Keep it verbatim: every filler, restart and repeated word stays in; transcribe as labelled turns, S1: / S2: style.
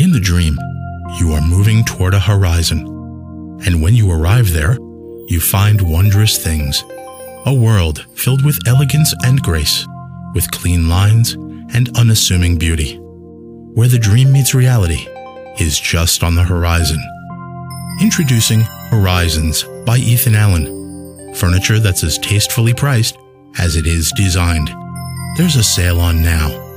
S1: In the dream, you are moving toward a horizon, and when you arrive there, you find wondrous things, a world filled with elegance and grace, with clean lines and unassuming beauty. Where the dream meets reality is just on the horizon. Introducing Horizons by Ethan Allen, furniture that's as tastefully priced as it is designed. There's a sale on now.